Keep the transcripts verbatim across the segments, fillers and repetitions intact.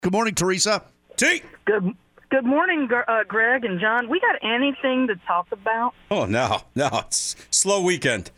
Good morning, Teresa. T. Good Good morning, uh, Greg and John. We got anything to talk about? Oh, no. No, it's slow weekend.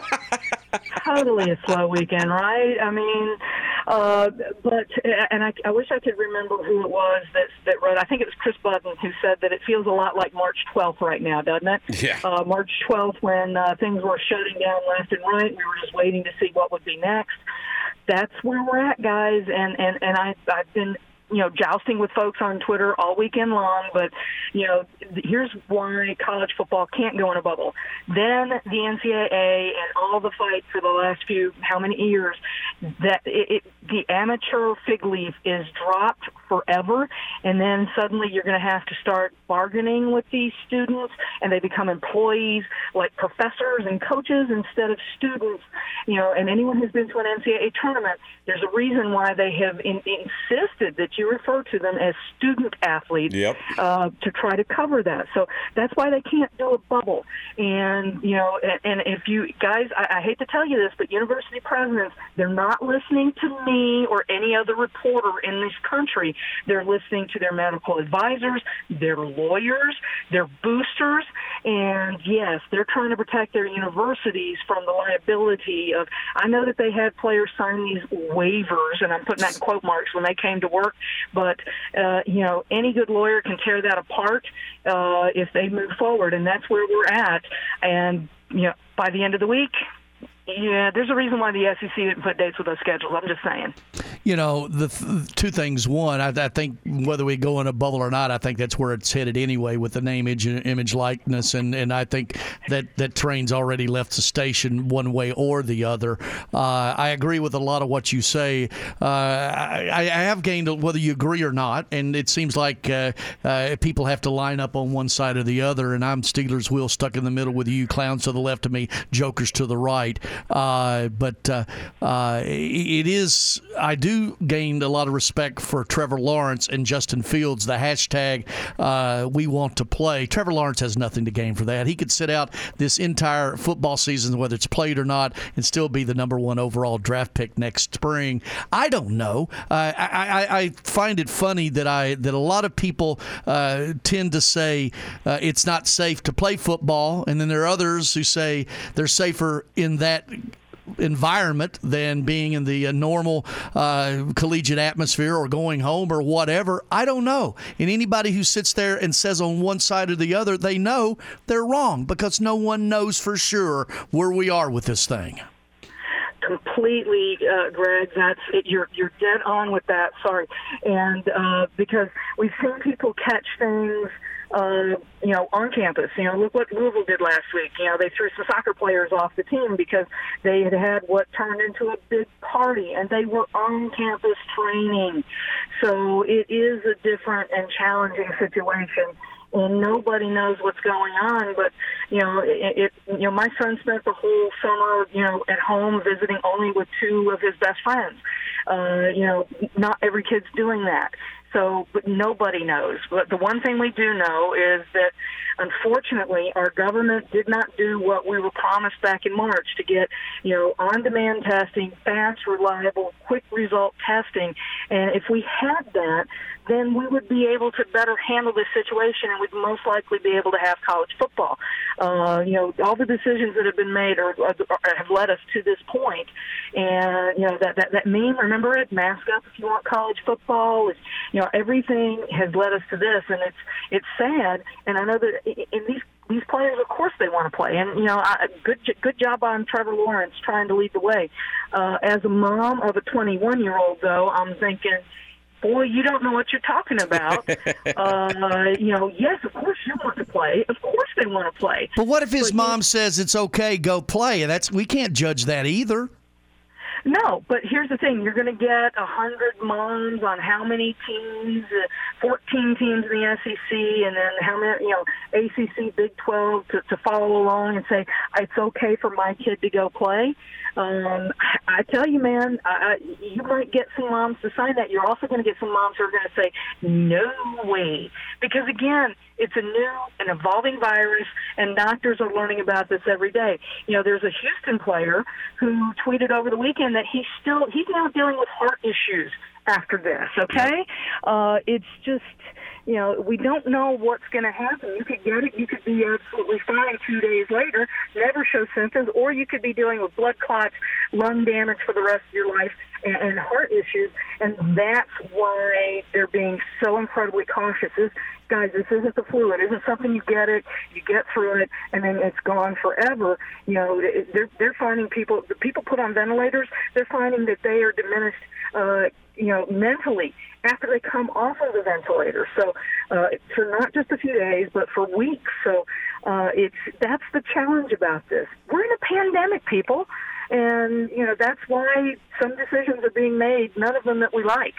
Totally a slow weekend, right? I mean, uh, but, and I, I wish I could remember who it was that, that wrote, I think it was Chris Button who said that it feels a lot like March twelfth right now, doesn't it? Yeah. Uh, March twelfth when uh, things were shutting down left and right. We were just waiting to see what would be next. That's where we're at, guys, and, and, and I, I've been you know, jousting with folks on Twitter all weekend long, but, you know, here's why college football can't go in a bubble. Then the N C double A and all the fight for the last few, how many years, that it, it, the amateur fig leaf is dropped forever, and then suddenly you're going to have to start bargaining with these students, and they become employees like professors and coaches instead of students. You know, and anyone who's been to an N C double A tournament, there's a reason why they have in, insisted that you refer to them as student athletes yep. uh, to try to cover that. So that's why they can't do a bubble. And, you know, and, and if you guys, I, I hate to tell you this, but university presidents, they're not listening to me or any other reporter in this country. They're listening to their medical advisors, their lawyers, their boosters, and yes, they're trying to protect their universities from the liability of, I know that they had players sign these waivers, and I'm putting that in quote marks, when they came to work, but, uh, you know, any good lawyer can tear that apart uh, if they move forward, and that's where we're at. And, you know, by the end of the week, yeah, there's a reason why the S E C didn't put dates with those schedules. I'm just saying. You know, the th- two things. One, I, I think whether we go in a bubble or not, I think that's where it's headed anyway with the name, image, image likeness. And, and I think that, that train's already left the station one way or the other. Uh, I agree with a lot of what you say. Uh, I, I have gained, whether you agree or not, and it seems like uh, uh, people have to line up on one side or the other, and I'm Steelers wheel stuck in the middle with you clowns to the left of me, jokers to the right. Uh, but uh, uh, it is, I do gain a lot of respect for Trevor Lawrence and Justin Fields, the hashtag uh, we want to play. Trevor Lawrence has nothing to gain for that. He could sit out this entire football season, whether it's played or not, and still be the number one overall draft pick next spring. I don't know. Uh, I, I, I find it funny that I that a lot of people uh, tend to say uh, it's not safe to play football, and then there are others who say they're safer in that environment than being in the uh, normal uh, collegiate atmosphere or going home or whatever. I don't know. And anybody who sits there and says on one side or the other, they know they're wrong, because no one knows for sure where we are with this thing. Completely, uh, Greg. That's it. You're you're dead on with that. Sorry, and uh, because we've seen people catch things. Uh, you know, on campus. You know, look what Louisville did last week. You know, they threw some soccer players off the team because they had had what turned into a big party, and they were on campus training. So it is a different and challenging situation, and nobody knows what's going on. But, you know, it, it you know, my son spent the whole summer, you know, at home visiting only with two of his best friends. Uh, you know, not every kid's doing that. So, but nobody knows. But the one thing we do know is that, unfortunately, our government did not do what we were promised back in March to get, you know, on-demand testing, fast, reliable, quick result testing. And if we had that, then we would be able to better handle this situation, and we'd most likely be able to have college football. Uh, you know, all the decisions that have been made are, are, have led us to this point. And, you know, that, that, that meme, remember it, mask up if you want college football. It's, you know, everything has led us to this, and it's it's sad. And I know that in these these players, of course, they want to play. And, you know, I, good good job on Trevor Lawrence trying to lead the way. Uh, as a mom of a twenty-one-year-old, though, I'm thinking, boy, you don't know what you're talking about. uh, you know, yes, of course you want to play. Of course they want to play. But what if his but mom he, says it's okay, go play? And that's we can't judge that either. No, but here's the thing. You're going to get one hundred moms on how many teams, uh, fourteen teams in the S E C, and then how many, you know, A C C, Big twelve to, to follow along and say, it's okay for my kid to go play. Um, I tell you, man, I, you might get some moms to sign that. You're also going to get some moms who are going to say, no way. Because, again, it's a new and evolving virus, and doctors are learning about this every day. You know, there's a Houston player who tweeted over the weekend that he's still he's now dealing with heart issues after this, okay? Uh, it's just, you know, we don't know what's going to happen. You could get it. You could be absolutely fine two days later, never show symptoms, or you could be dealing with blood clots, lung damage for the rest of your life, and, and heart issues. And that's why they're being so incredibly cautious. This, guys, this isn't the flu. It isn't something you get it, you get through it, and then it's gone forever. You know, they're, they're finding people, the people put on ventilators, they're finding that they are diminished, uh, you know, mentally after they come off of the ventilator. So uh, for not just a few days, but for weeks. So uh, it's that's the challenge about this. We're in a pandemic, people, and you know that's why some decisions are being made. None of them that we like.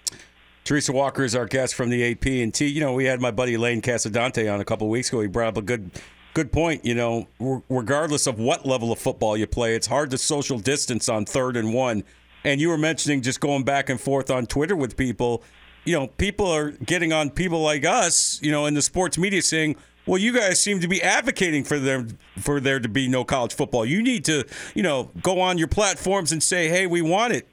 Teresa Walker is our guest from the A P and T. You know, we had my buddy Lane Casadante on a couple of weeks ago. He brought up a good. Good point. You know, regardless of what level of football you play, it's hard to social distance on third and one. And you were mentioning just going back and forth on Twitter with people. You know, people are getting on people like us, you know, in the sports media saying, well, you guys seem to be advocating for them for there to be no college football. You need to, you know, go on your platforms and say, hey, we want it.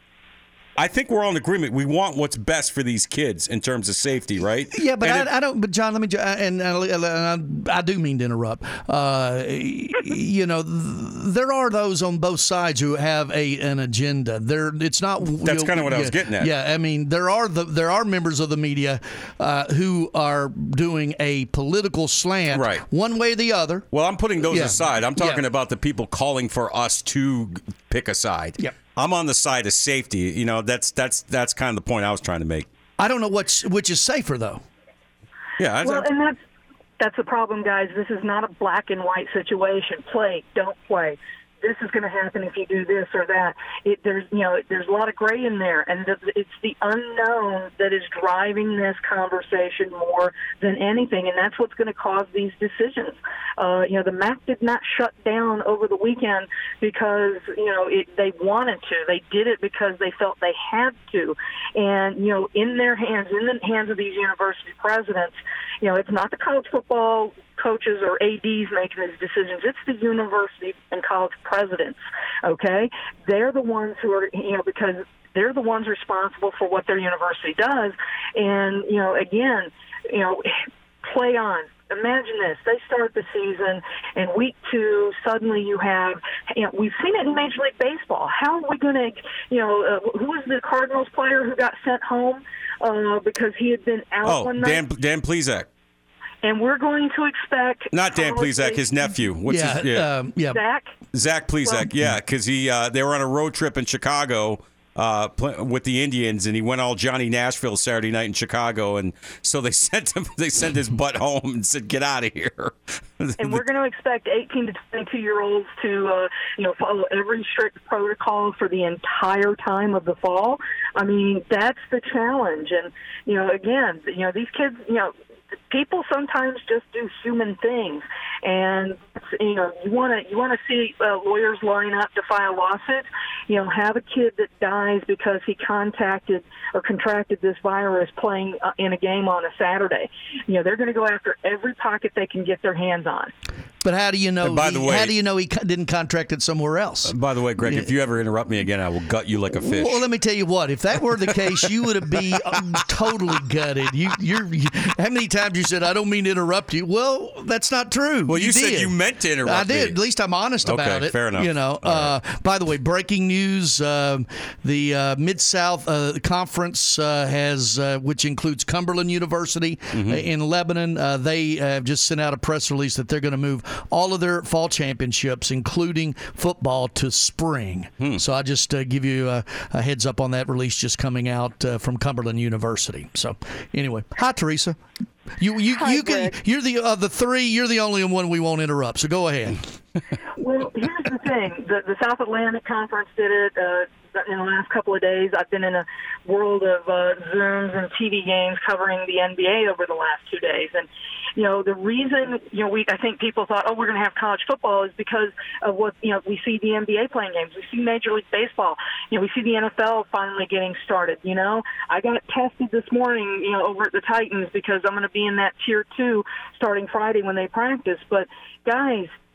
I think we're all in agreement. We want what's best for these kids in terms of safety, right? Yeah, but I, it, I don't. But John, let me. And, and I do mean to interrupt. Uh, you know, there are those on both sides who have a an agenda. There, it's not. That's kind of what yeah, I was getting at. Yeah, I mean, there are the there are members of the media uh, who are doing a political slant, right, one way or the other. Well, I'm putting those yeah. aside. I'm talking yeah. about the people calling for us to pick a side. Yep. I'm on the side of safety. You know, that's that's that's kind of the point I was trying to make. I don't know which which is safer though. Yeah. I, well, and that's that's the problem, guys. This is not a black and white situation. Play, don't play. This is going to happen if you do this or that. It, there's, you know, there's a lot of gray in there, and it's the unknown that is driving this conversation more than anything, and that's what's going to cause these decisions. Uh, you know, the M A C did not shut down over the weekend because you know it, they wanted to. They did it because they felt they had to, and you know, in their hands, in the hands of these university presidents, you know, it's not the college football coaches or A Ds making these decisions. It's the university and college presidents, okay? They're the ones who are, you know, because they're the ones responsible for what their university does. And, you know, again, you know, play on. Imagine this. They start the season, and week two, suddenly you have, you know, we've seen it in Major League Baseball. How are we going to, you know, uh, who was the Cardinals player who got sent home uh, because he had been out oh, one night? Dan, Dan Plesac. And we're going to expect not Dan Plesac, his nephew. What's yeah, his, yeah. Um, yeah, Zach. Zach Plesac, well, yeah, because he uh, they were on a road trip in Chicago uh, play, with the Indians, and he went all Johnny Nashville Saturday night in Chicago, and so they sent him. They sent his butt home and said, "Get out of here." And we're going to expect eighteen to twenty-two year olds to, uh, you know, follow every strict protocol for the entire time of the fall. I mean, that's the challenge, and you know, again, you know, these kids, you know. People sometimes just do human things, and you know you want to you want to see uh, lawyers line up to file lawsuits. You know, have a kid that dies because he contacted or contracted this virus playing uh, in a game on a Saturday. You know, they're going to go after every pocket they can get their hands on. But how do you know? And by he, the way, how do you know he didn't contract it somewhere else? Uh, by the way, Greg, if you ever interrupt me again, I will gut you like a fish. Well, let me tell you what. If that were the case, you would be um, totally gutted. You, you're. You, how many times you said, "I don't mean to interrupt you"? Well, that's not true. Well, you, you said did. you meant to interrupt. I did. Me. At least I'm honest okay, about it. Fair enough. You know. Uh, right. By the way, breaking news: uh, the uh, Mid South uh, Conference uh, has, uh, which includes Cumberland University mm-hmm. uh, in Lebanon. Uh, they have just sent out a press release that they're going to move all of their fall championships, including football, to spring. Hmm. So I just uh, give you a, a heads up on that release just coming out uh, from Cumberland University. So anyway, hi Teresa. You you hi, you can, you're the of the three. You're the only one we won't interrupt. So go ahead. Well, here's the thing: the, the South Atlantic Conference did it. Uh, in the last couple of days, I've been in a world of uh, Zooms and T V games covering the N B A over the last two days, and you know the reason you know we I think people thought, oh, we're going to have college football is because of what you know we see the N B A playing games, we see Major League Baseball, you know we see the N F L finally getting started. You know, I got tested this morning, you know, over at the Titans because I'm going to be in that tier two starting Friday when they practice. But guys,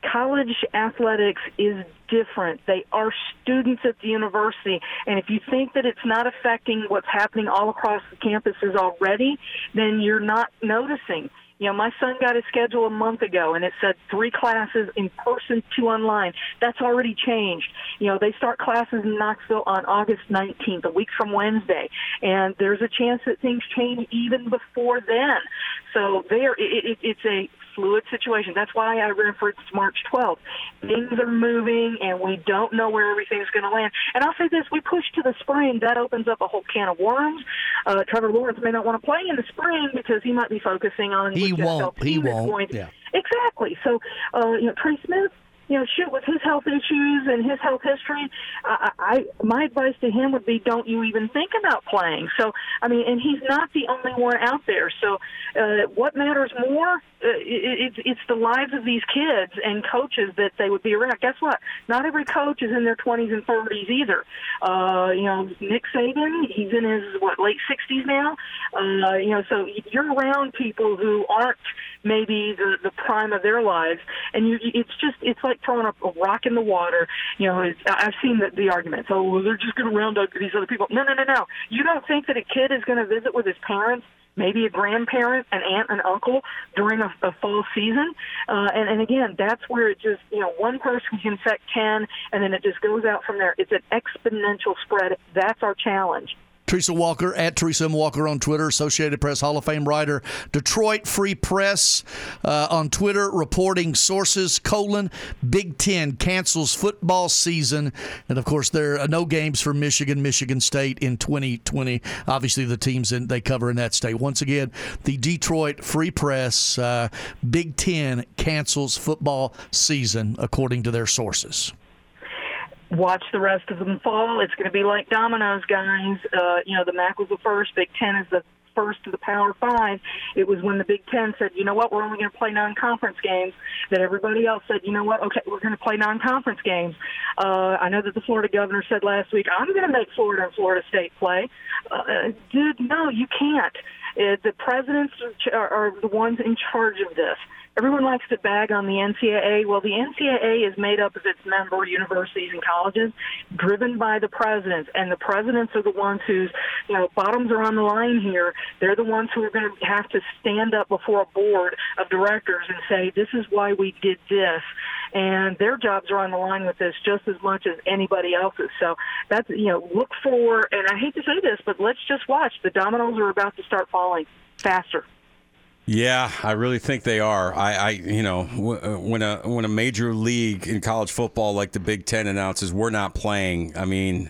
college athletics is different. They are students at the university, and if you think that it's not affecting what's happening all across the campuses already, then you're not noticing. You know, my son got his schedule a month ago, and it said three classes in person, two online. That's already changed. You know, they start classes in Knoxville on August nineteenth, a week from Wednesday, and there's a chance that things change even before then. So there, it, it, it's a fluid situation. That's why I referenced March twelfth. Things are moving, and we don't know where everything's going to land. And I'll say this, we push to the spring. That opens up a whole can of worms. Uh, Trevor Lawrence may not want to play in the spring because he might be focusing on He won't. He won't. To, yeah. Exactly. So, uh, you know, Trey Smith, you know, shoot, with his health issues and his health history, I, I my advice to him would be don't you even think about playing. So, I mean, and he's not the only one out there. So uh, what matters more, uh, it, it, it's the lives of these kids and coaches that they would be around. Guess what? Not every coach is in their twenties and thirties either. Uh, you know, Nick Saban, he's in his, what, late sixties now? Uh, you know, so you're around people who aren't maybe the, the prime of their lives, and you, it's just, it's like throwing a, a rock in the water. You know, it's, I've seen the, the arguments. Oh, well, they're just going to round up these other people. No, no, no, no. You don't think that a kid is going to visit with his parents, maybe a grandparent, an aunt, and uncle during a, a fall season? Uh, and, and again, that's where it just, you know, one person can infect ten, and then it just goes out from there. It's an exponential spread. That's our challenge. Teresa Walker, at Teresa M. Walker on Twitter, Associated Press Hall of Fame writer, Detroit Free Press uh, on Twitter, reporting sources, colon, Big Ten cancels football season. And, of course, there are no games for Michigan, Michigan State in twenty twenty. Obviously, the teams in, they cover in that state. Once again, the Detroit Free Press, uh, Big Ten cancels football season, according to their sources. Watch the rest of them fall. It's going to be like dominoes, guys. Uh, you know, the M A C was the first. Big Ten is the first of the Power Five. It was when the Big Ten said, you know what, we're only going to play non-conference games, that everybody else said, you know what, okay, we're going to play non-conference games. Uh, I know that the Florida governor said last week, I'm going to make Florida and Florida State play. Uh, dude, no, you can't. Uh, the presidents are, are the ones in charge of this. Everyone likes to bag on the N C double A. Well, the N C double A is made up of its member universities and colleges, driven by the presidents, and the presidents are the ones whose, you know, bottoms are on the line here. They're the ones who are going to have to stand up before a board of directors and say, this is why we did this. And their jobs are on the line with this just as much as anybody else's. So that's, you know, look for, and I hate to say this, but let's just watch. The dominoes are about to start falling faster. Yeah, I really think they are. I, I you know, when a when a major league in college football like the Big Ten announces we're not playing, I mean,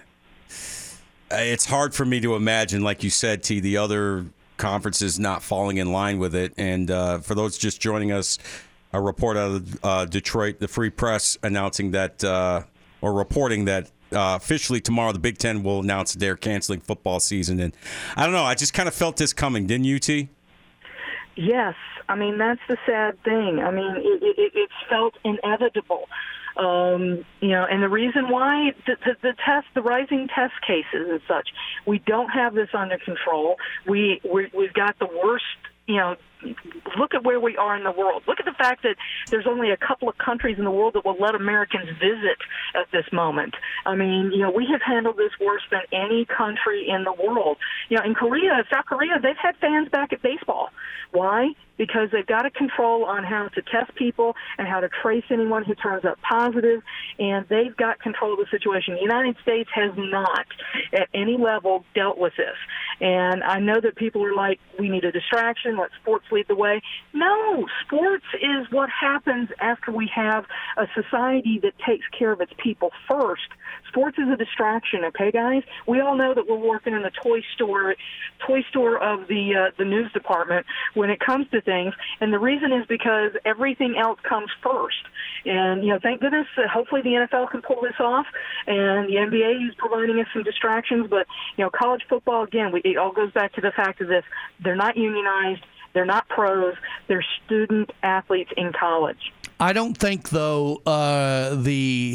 it's hard for me to imagine, like you said, T, the other conferences not falling in line with it. And uh, for those just joining us, a report out of uh, Detroit, the Free Press, announcing that uh, or reporting that uh, officially tomorrow the Big Ten will announce they're canceling football season. And I don't know, I just kind of felt this coming, didn't you, T? Yes. I mean, that's the sad thing. I mean, it, it, it's felt inevitable. Um, you know, and the reason why the, the, the test, the rising test cases and such, we don't have this under control. We, we we've got the worst, you know, look at where we are in the world. Look at the fact that there's only a couple of countries in the world that will let Americans visit at this moment. I mean, you know, we have handled this worse than any country in the world. You know, in Korea, South Korea, they've had fans back at baseball. Why? Because they've got a control on how to test people and how to trace anyone who turns up positive, and they've got control of the situation. The United States has not, at any level, dealt with this. And I know that people are like, we need a distraction, let sports lead the way. No, sports is what happens after we have a society that takes care of its people first. Sports is a distraction, okay, guys? We all know that we're working in the toy store, toy store of the uh, the news department when it comes to things, and the reason is because everything else comes first. And, you know, thank goodness, uh, hopefully the N F L can pull this off, and the N B A is providing us some distractions, but, you know, college football, again, we, it all goes back to the fact of this. They're not unionized. They're not pros. They're student athletes in college. I don't think, though, uh, the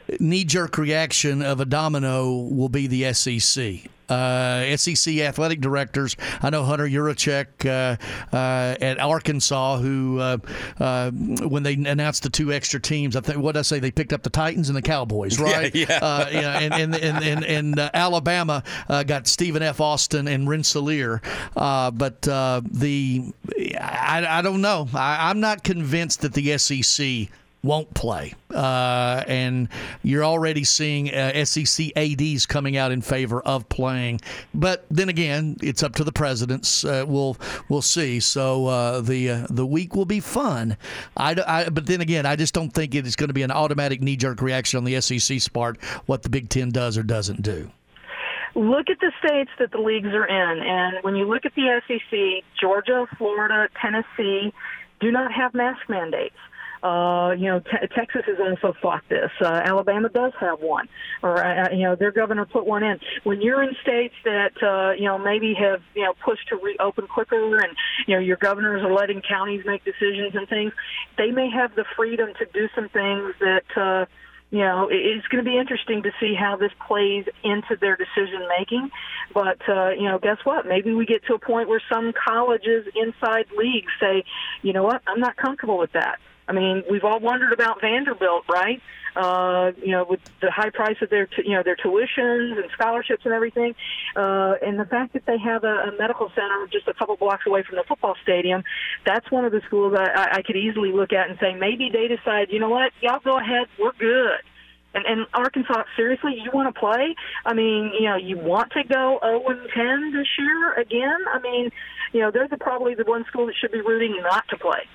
knee-jerk reaction of a domino will be the S E C. Uh, S E C athletic directors. I know Hunter Yurachek uh, uh, at Arkansas, who uh, uh, when they announced the two extra teams, I think what did I say they picked up the Titans and the Cowboys, right? Yeah, yeah. Uh, yeah and and and and, and uh, Alabama uh, got Stephen F. Austin and Rensselaer, uh, but uh, the I, I don't know. I, I'm not convinced that the S E C won't play. Uh, and you're already seeing uh, S E C A Ds coming out in favor of playing. But then again, it's up to the presidents. Uh, we'll we'll see. So uh, the uh, the week will be fun. I, I, but then again, I just don't think it is going to be an automatic knee-jerk reaction on the S E C's part what the Big Ten does or doesn't do. Look at the states that the leagues are in. And when you look at the S E C, Georgia, Florida, Tennessee do not have mask mandates. Uh, you know, te- Texas has also fought this. Uh, Alabama does have one, or uh, you know, their governor put one in. When you're in states that uh, you know maybe have you know pushed to reopen quicker, and you know your governors are letting counties make decisions and things, they may have the freedom to do some things that. Uh, You know, it's going to be interesting to see how this plays into their decision making. But, uh, you know, guess what? Maybe we get to a point where some colleges inside leagues say, you know what, I'm not comfortable with that. I mean, we've all wondered about Vanderbilt, right? Uh, you know, with the high price of their, t- you know, their tuitions and scholarships and everything, uh, and the fact that they have a, a medical center just a couple blocks away from the football stadium, that's one of the schools I, I could easily look at and say, maybe they decide, you know what, y'all go ahead, we're good. And, and Arkansas, seriously, you want to play? I mean, you know, you want to go oh and ten this year again? I mean, you know, they're the, probably the one school that should be rooting not to play.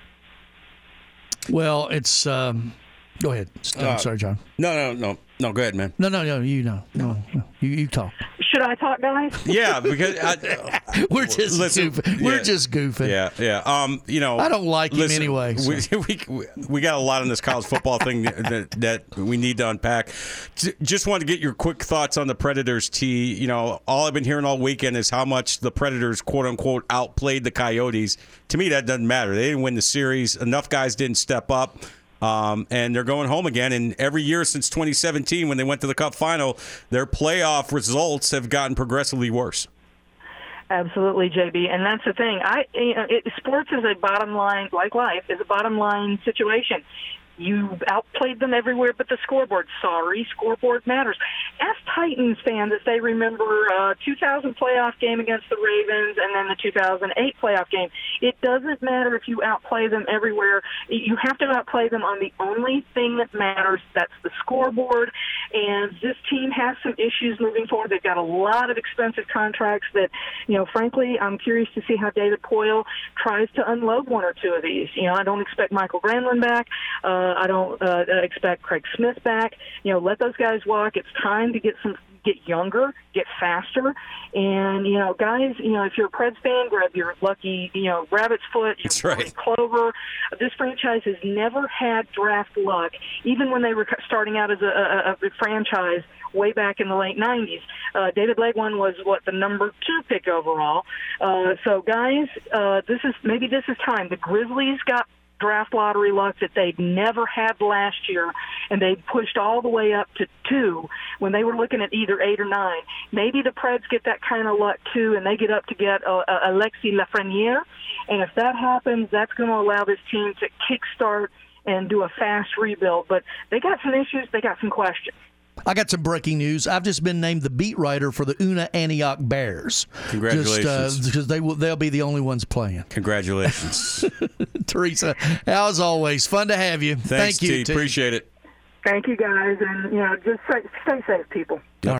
Well, it's um, – go ahead. I'm Uh, sorry, John. No, no, no. No, go ahead, man. No, no, no, you know. No, no. You, you talk. Should I talk, guys? Yeah, because I, We're just listen, goofing. yeah. We're just goofing. Yeah, yeah. Um, you know, I don't like him listen, anyway, so. We, we we got a lot on this college football thing that, that we need to unpack. Just wanted to get your quick thoughts on the Predators, T. You know, all I've been hearing all weekend is how much the Predators, quote unquote, outplayed the Coyotes. To me, that doesn't matter. They didn't win the series. Enough guys didn't step up. Um, and they're going home again. And every year since twenty seventeen, when they went to the Cup final, their playoff results have gotten progressively worse. Absolutely, J B, and that's the thing. I, you know, it, sports is a bottom line, like life, is a bottom line situation. You outplayed them everywhere but the scoreboard. Sorry, scoreboard matters. Ask Titans fans if they remember uh two thousand playoff game against the Ravens and then the two thousand eight playoff game. It doesn't matter if you outplay them everywhere. You have to outplay them on the only thing that matters. That's the scoreboard. And this team has some issues moving forward. They've got a lot of expensive contracts that, you know, frankly, I'm curious to see how David Poile tries to unload one or two of these. You know, I don't expect Michael Granlund back. Uh, I don't uh, expect Craig Smith back. You know, let those guys walk. It's time to get some, get younger, get faster, and you know, guys. You know, if you're a Preds fan, grab your lucky, you know, rabbit's foot, your That's right. clover. This franchise has never had draft luck, even when they were starting out as a, a, a franchise way back in the late nineties. Uh, David Legwin was what the number two pick overall. Uh, so, guys, uh, this is maybe this is time. The Grizzlies got draft lottery luck that they'd never had last year, and they pushed all the way up to two when they were looking at either eight or nine. Maybe the Preds get that kind of luck too, and they get up to get uh, uh, Alexis Lafreniere, and if that happens, that's going to allow this team to kickstart and do a fast rebuild. But they got some issues, they got some questions. I got some breaking news. I've just been named the beat writer for the Una Antioch Bears. Congratulations. Just, uh, because they will, they'll be the only ones playing. Congratulations. Teresa, as always, fun to have you. Thanks, Thank you, T. Appreciate it. Thank you, guys, and you know, just stay, stay safe, people.